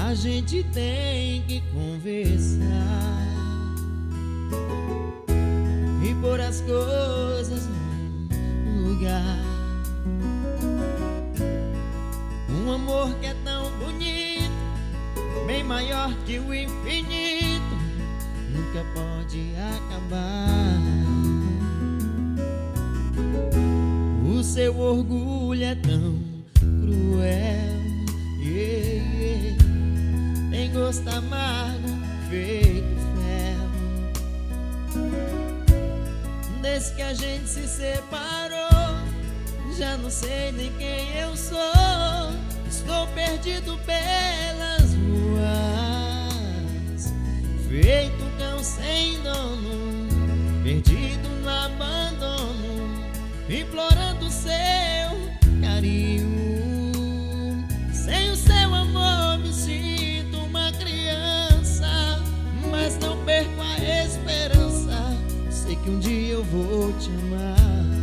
A gente tem que conversar e pôr as coisas no lugar. Um amor que é tão bonito, bem maior que o infinito, nunca pode acabar. O seu orgulho é tão cruel, tem gosto amargo, feito fel. Desde que a gente se separou, já não sei nem quem eu sou. Estou perdido pelas ruas, feito cão sem dono, perdido no abandono, implorando seu carinho. Sem o seu amor me sinto uma criança, mas não perco a esperança. Sei que um dia eu vou te amar.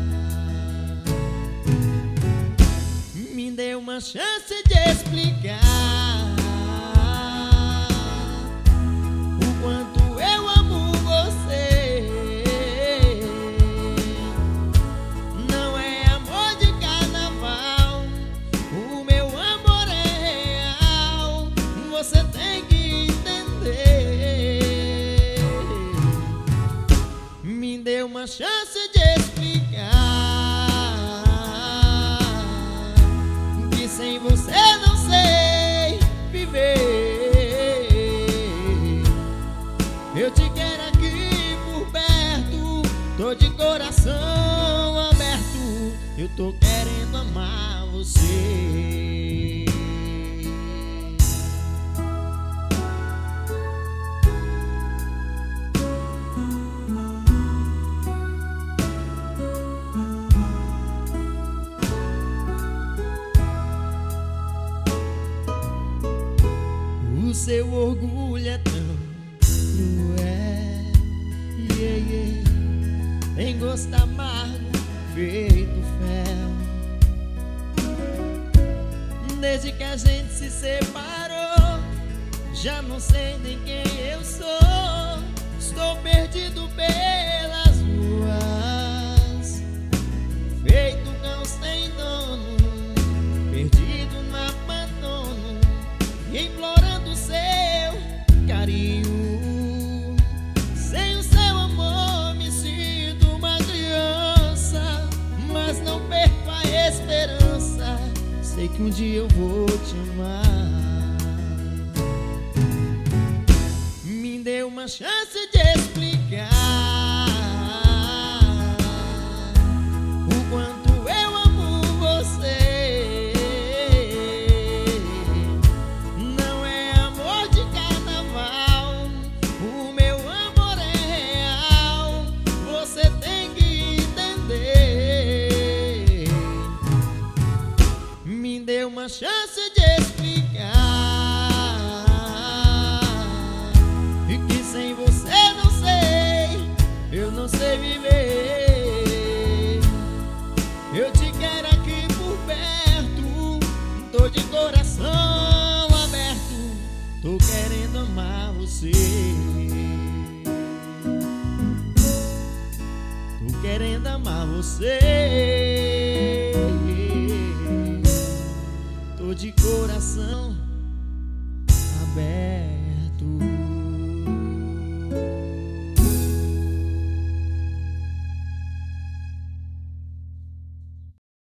Me dê uma chance de explicar o quanto eu amo você. Não é amor de carnaval, o meu amor é real. Você tem que entender. Me dê uma chance de explicar que sem você não sei viver. Eu te quero aqui por perto, tô de coração aberto. Eu tô querendo amar você. O seu orgulho é tão cruel, tem gosto amargo, feito fel. Desde que a gente se separou, já não sei nem quem eu sou. Estou perdido pelas ruas, feito cão sem dono, perdido no abandono, implorando seu carinho. Sem o seu amor me sinto uma criança, mas não perco a esperança. Sei que um dia eu vou te amar. Me dê uma chance de explicar o quanto eu amo você. Não é amor de carnaval, o meu amor é real. Você tem que entender. Me dê uma chance de explicar e que sem você não sei, eu não sei viver. Eu te quero aqui por perto, tô de coração aberto, tô querendo amar você. Tô querendo amar você. Tô de coração aberto.